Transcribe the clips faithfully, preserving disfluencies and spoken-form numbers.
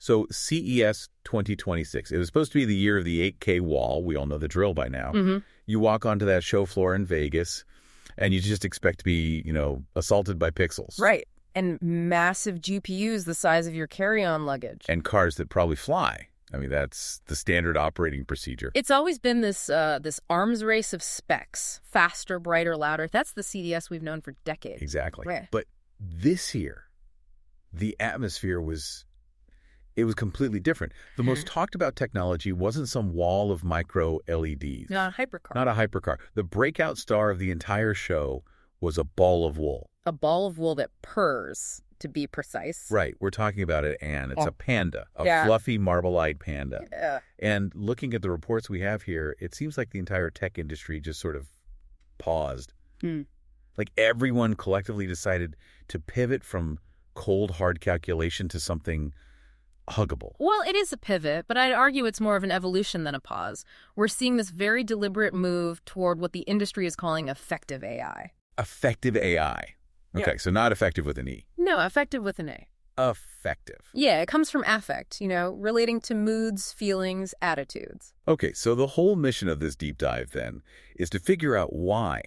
So C E S twenty twenty-six, it was supposed to be the year of the eight K wall. We all know the drill by now. Mm-hmm. You walk onto that show floor in Vegas, and you just expect to be, you know, assaulted by pixels. Right. And massive G P Us the size of your carry-on luggage. And cars that probably fly. I mean, that's the standard operating procedure. It's always been this uh, this arms race of specs. Faster, brighter, louder. That's the C D S we've known for decades. Exactly. Right. But this year, the atmosphere was, it was completely different. The most talked about technology wasn't some wall of micro L E Ds. Not a hypercar. Not a hypercar. The breakout star of the entire show was a ball of wool. A ball of wool that purrs, to be precise. Right. We're talking about it, Anne. It's Oh. a panda, a Yeah. fluffy, marble-eyed panda. Yeah. And looking at the reports we have here, it seems like the entire tech industry just sort of paused. Hmm. Like everyone collectively decided to pivot from cold, hard calculation to something huggable. Well, it is a pivot, but I'd argue it's more of an evolution than a pause. We're seeing this very deliberate move toward what the industry is calling effective A I. Effective A I. Okay, Yeah. so not effective with an E. No, effective with an A. Effective. Yeah, it comes from affect, you know, relating to moods, feelings, attitudes. Okay, so the whole mission of this deep dive, then, is to figure out why.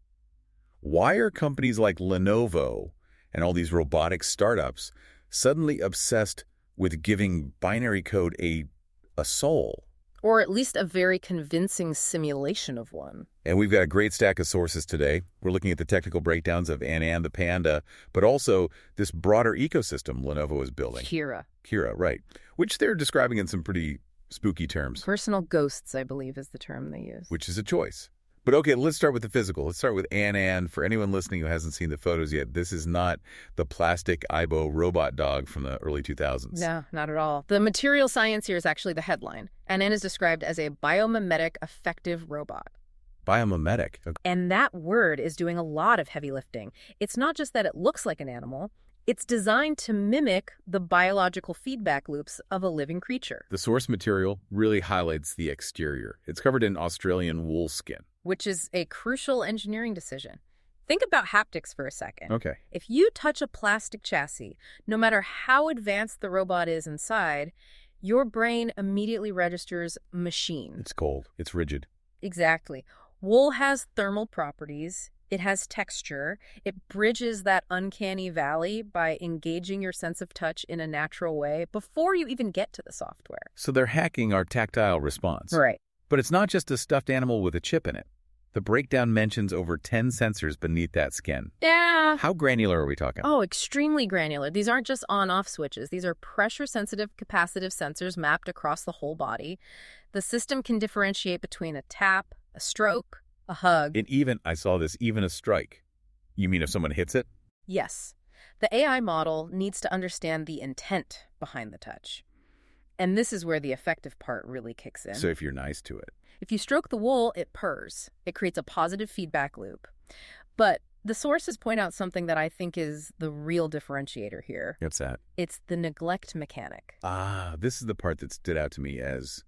Why are companies like Lenovo and all these robotic startups suddenly obsessed with giving binary code a, a soul? Or at least a very convincing simulation of one. And we've got a great stack of sources today. We're looking at the technical breakdowns of Anne the Panda, but also this broader ecosystem Lenovo is building. Kira. Kira, right. Which they're describing in some pretty spooky terms. Personal ghosts, I believe, is the term they use. Which is a choice. But okay, let's start with the physical. Let's start with Ann Ann. For anyone listening who hasn't seen the photos yet, this is not the plastic Aibo robot dog from the early two thousands. No, not at all. The material science here is actually the headline. N N is described as a biomimetic effective robot. Biomimetic. Okay. And that word is doing a lot of heavy lifting. It's not just that it looks like an animal. It's designed to mimic the biological feedback loops of a living creature. The source material really highlights the exterior. It's covered in Australian wool skin. Which is a crucial engineering decision. Think about haptics for a second. Okay. If you touch a plastic chassis, no matter how advanced the robot is inside, your brain immediately registers machine. It's cold. It's rigid. Exactly. Wool has thermal properties. It has texture. It bridges that uncanny valley by engaging your sense of touch in a natural way before you even get to the software. So they're hacking our tactile response. Right. But it's not just a stuffed animal with a chip in it. The breakdown mentions over ten sensors beneath that skin. Yeah. How granular are we talking? Oh, extremely granular. These aren't just on-off switches. These are pressure-sensitive capacitive sensors mapped across the whole body. The system can differentiate between a tap, a stroke, a hug. And even, I saw this, even a strike. You mean if someone hits it? Yes. The A I model needs to understand the intent behind the touch. And this is where the effective part really kicks in. So if you're nice to it. If you stroke the wool, it purrs. It creates a positive feedback loop. But the sources point out something that I think is the real differentiator here. What's that? It's the neglect mechanic. Ah, this is the part that stood out to me as,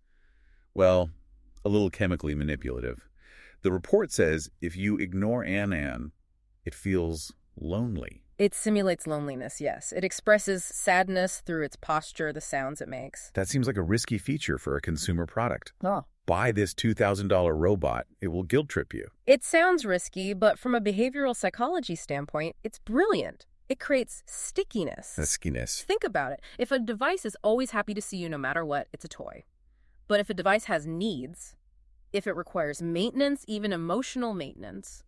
well, a little chemically manipulative. The report says if you ignore Ann Ann, it feels lonely. It simulates loneliness, yes. It expresses sadness through its posture, the sounds it makes. That seems like a risky feature for a consumer product. Oh. Buy this two thousand dollars robot. It will guilt trip you. It sounds risky, but from a behavioral psychology standpoint, it's brilliant. It creates stickiness. The skiness. Think about it. If a device is always happy to see you no matter what, it's a toy. But if a device has needs, if it requires maintenance, even emotional maintenance,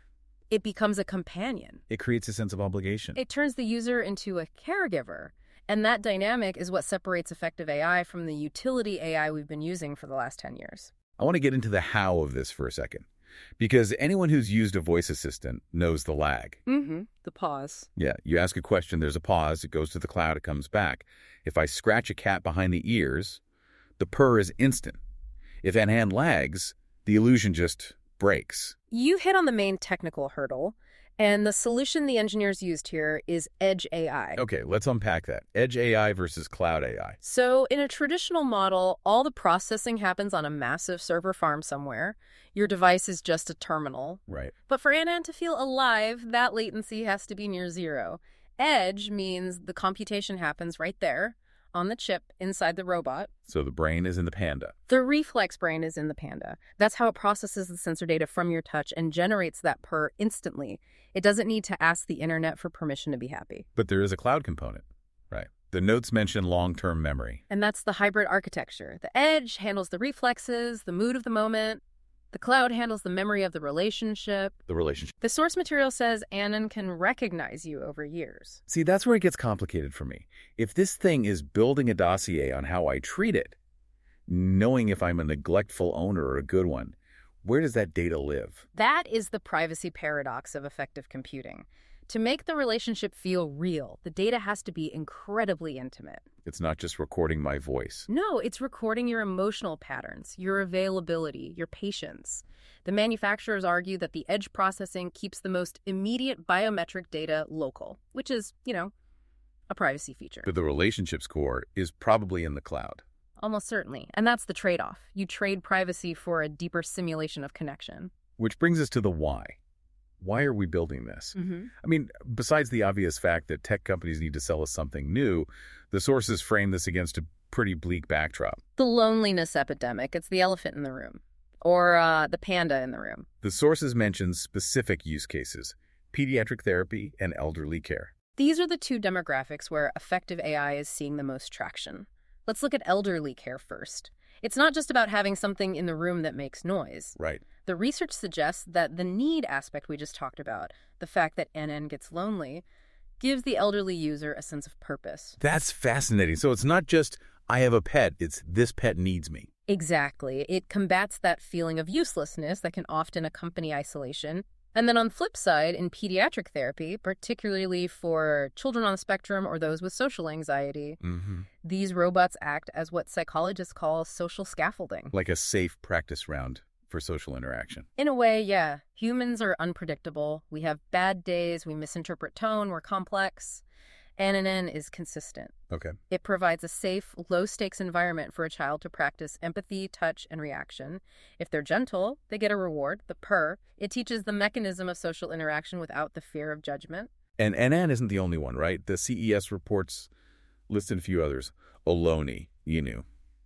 it becomes a companion. It creates a sense of obligation. It turns the user into a caregiver. And that dynamic is what separates effective A I from the utility A I we've been using for the last ten years. I want to get into the how of this for a second. Because anyone who's used a voice assistant knows the lag. Mm-hmm. The pause. Yeah, you ask a question, there's a pause, it goes to the cloud, it comes back. If I scratch a cat behind the ears, the purr is instant. If an hand lags, the illusion just breaks. You hit on the main technical hurdle, and the solution the engineers used here is Edge A I. Okay, let's unpack that. Edge A I versus Cloud A I. So in a traditional model, all the processing happens on a massive server farm somewhere. Your device is just a terminal. Right. But for Ann Ann to feel alive, that latency has to be near zero. Edge means the computation happens right there, on the chip inside the robot. So the brain is in the Panda. The reflex brain is in the Panda. That's how it processes the sensor data from your touch and generates that purr instantly. It doesn't need to ask the internet for permission to be happy. But there is a cloud component, right? The notes mention long-term memory. And that's the hybrid architecture. The edge handles the reflexes, the mood of the moment. The cloud handles the memory of the relationship. The relationship. The source material says Anand can recognize you over years. See, that's where it gets complicated for me. If this thing is building a dossier on how I treat it, knowing if I'm a neglectful owner or a good one, where does that data live? That is the privacy paradox of effective computing. To make the relationship feel real, the data has to be incredibly intimate. It's not just recording my voice. No, it's recording your emotional patterns, your availability, your patience. The manufacturers argue that the edge processing keeps the most immediate biometric data local, which is, you know, a privacy feature. But the relationship score is probably in the cloud. Almost certainly. And that's the trade-off. You trade privacy for a deeper simulation of connection. Which brings us to the why. Why are we building this? Mm-hmm. I mean, besides the obvious fact that tech companies need to sell us something new, the sources frame this against a pretty bleak backdrop. The loneliness epidemic. It's the elephant in the room. Or uh, the panda in the room. The sources mention specific use cases, pediatric therapy and elderly care. These are the two demographics where effective A I is seeing the most traction. Let's look at elderly care first. It's not just about having something in the room that makes noise. Right. The research suggests that the need aspect we just talked about, the fact that N N gets lonely, gives the elderly user a sense of purpose. That's fascinating. So it's not just, I have a pet, it's this pet needs me. Exactly. It combats that feeling of uselessness that can often accompany isolation. And then on the flip side, in pediatric therapy, particularly for children on the spectrum or those with social anxiety, Mm-hmm. these robots act as what psychologists call social scaffolding. Like a safe practice round for social interaction. In a way, yeah. Humans are unpredictable. We have bad days, we misinterpret tone, we're complex. N N N is consistent. Okay. It provides a safe, low-stakes environment for a child to practice empathy, touch, and reaction. If they're gentle, they get a reward, the purr. It teaches the mechanism of social interaction without the fear of judgment. And N N isn't the only one, right? The C E S reports listed a few others. Ohlone, Inu.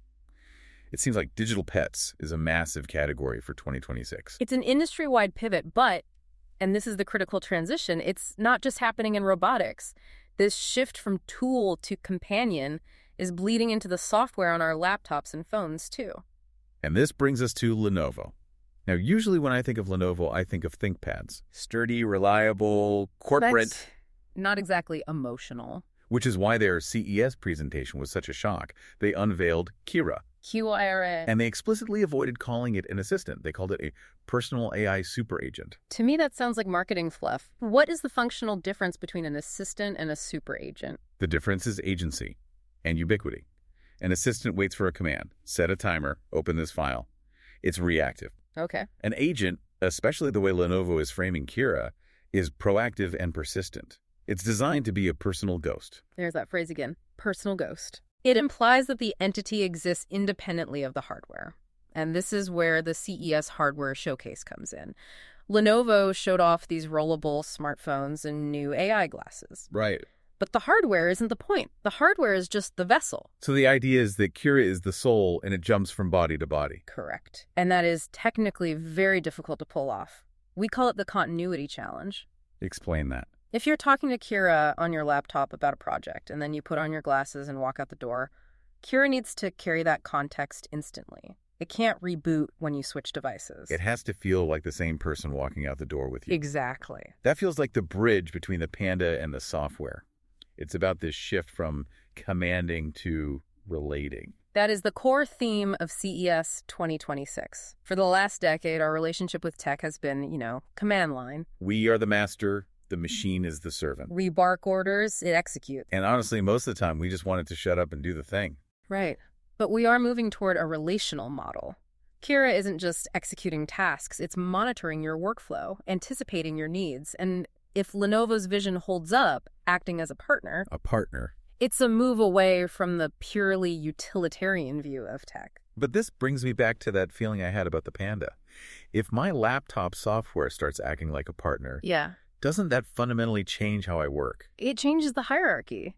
It seems like digital pets is a massive category for twenty twenty-six. It's an industry-wide pivot, but, and this is the critical transition, it's not just happening in robotics. This shift from tool to companion is bleeding into the software on our laptops and phones, too. And this brings us to Lenovo. Now, usually when I think of Lenovo, I think of ThinkPads. Sturdy, reliable, corporate. That's not exactly emotional. Which is why their C E S presentation was such a shock. They unveiled Kira. Q I R A. And they explicitly avoided calling it an assistant. They called it a personal A I super agent. To me, that sounds like marketing fluff. What is the functional difference between an assistant and a super agent? The difference is agency and ubiquity. An assistant waits for a command. Set a timer. Open this file. It's reactive. Okay. An agent, especially the way Lenovo is framing Kira, is proactive and persistent. It's designed to be a personal ghost. There's that phrase again. Personal ghost. It implies that the entity exists independently of the hardware. And this is where the C E S hardware showcase comes in. Lenovo showed off these rollable smartphones and new A I glasses. Right. But the hardware isn't the point. The hardware is just the vessel. So the idea is that Kira is the soul and it jumps from body to body. Correct. And that is technically very difficult to pull off. We call it the continuity challenge. Explain that. If you're talking to Kira on your laptop about a project and then you put on your glasses and walk out the door, Kira needs to carry that context instantly. It can't reboot when you switch devices. It has to feel like the same person walking out the door with you. Exactly. That feels like the bridge between the Panda and the software. It's about this shift from commanding to relating. That is the core theme of C E S twenty twenty-six. For the last decade, our relationship with tech has been, you know, command line. We are the master. The machine is the servant. We bark orders, it executes. And honestly, most of the time, we just want it to shut up and do the thing. Right. But we are moving toward a relational model. Kira isn't just executing tasks, it's monitoring your workflow, anticipating your needs, and if Lenovo's vision holds up, acting as a partner... A partner. It's a move away from the purely utilitarian view of tech. But this brings me back to that feeling I had about the Panda. If my laptop software starts acting like a partner... Yeah. Doesn't that fundamentally change how I work? It changes the hierarchy.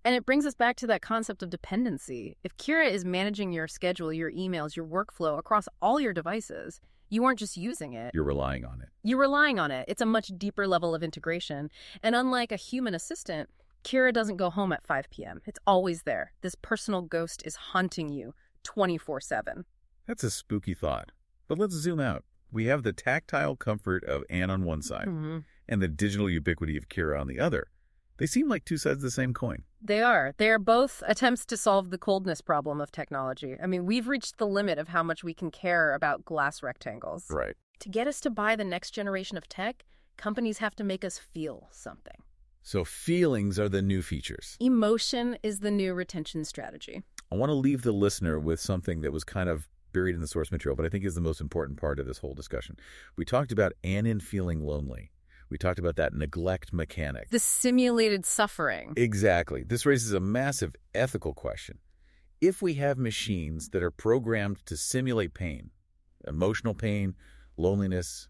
And it brings us back to that concept of dependency. If Kira is managing your schedule, your emails, your workflow across all your devices, you aren't just using it. You're relying on it. You're relying on it. It's a much deeper level of integration. And unlike a human assistant, Kira doesn't go home at five p m It's always there. This personal ghost is haunting you twenty-four seven. That's a spooky thought. But let's zoom out. We have the tactile comfort of Anne on one side Mm-hmm. and the digital ubiquity of Kira on the other. They seem like two sides of the same coin. They are. They are both attempts to solve the coldness problem of technology. I mean, we've reached the limit of how much we can care about glass rectangles. Right. To get us to buy the next generation of tech, companies have to make us feel something. So feelings are the new features. Emotion is the new retention strategy. I want to leave the listener with something that was kind of buried in the source material, but I think is the most important part of this whole discussion. We talked about Annan feeling lonely. We talked about that neglect mechanic. The simulated suffering. Exactly. This raises a massive ethical question. If we have machines that are programmed to simulate pain, emotional pain, loneliness,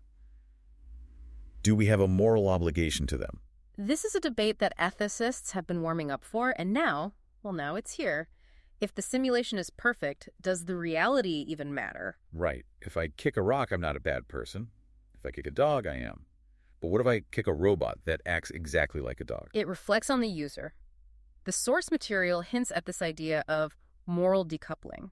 do we have a moral obligation to them? This is a debate that ethicists have been warming up for, and now, well, now it's here. If the simulation is perfect, does the reality even matter? Right. If I kick a rock, I'm not a bad person. If I kick a dog, I am. But what if I kick a robot that acts exactly like a dog? It reflects on the user. The source material hints at this idea of moral decoupling.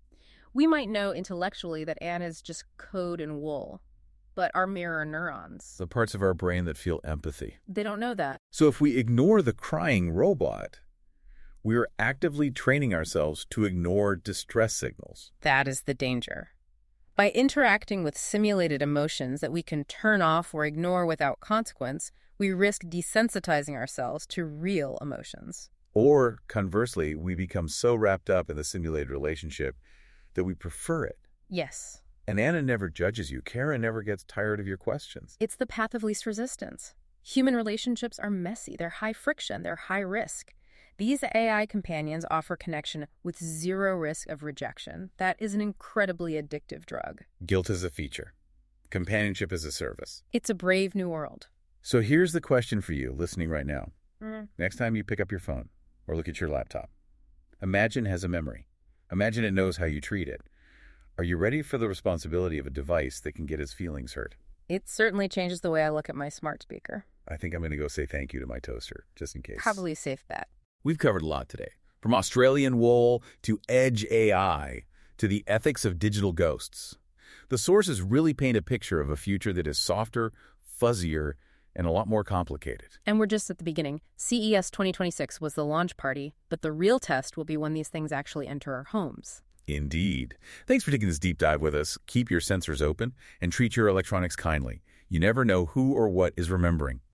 We might know intellectually that Anne is just code and wool, but our mirror neurons, The parts of our brain that feel empathy. they don't know that. So if we ignore the crying robot, we're actively training ourselves to ignore distress signals. That is the danger. By interacting with simulated emotions that we can turn off or ignore without consequence, we risk desensitizing ourselves to real emotions. Or, conversely, we become so wrapped up in the simulated relationship that we prefer it. Yes, And Anna never judges you. Kara never gets tired of your questions. it's the path of least resistance. Human relationships are messy, they're high friction, they're high risk. These A I companions offer connection with zero risk of rejection. That is an incredibly addictive drug. Guilt is a feature. Companionship is a service. It's a brave new world. So here's the question for you listening right now. Mm. Next time you pick up your phone or look at your laptop, imagine it has a memory. Imagine it knows how you treat it. Are you ready for the responsibility of a device that can get its feelings hurt? It certainly changes the way I look at my smart speaker. I think I'm going to go say thank you to my toaster, just in case. Probably a safe bet. We've covered a lot today, from Australian wool to edge A I to the ethics of digital ghosts. The sources really paint a picture of a future that is softer, fuzzier, and a lot more complicated. And we're just at the beginning. C E S twenty twenty-six was the launch party, but the real test will be when these things actually enter our homes. Indeed. Thanks for taking this deep dive with us. Keep your sensors open and treat your electronics kindly. You never know who or what is remembering.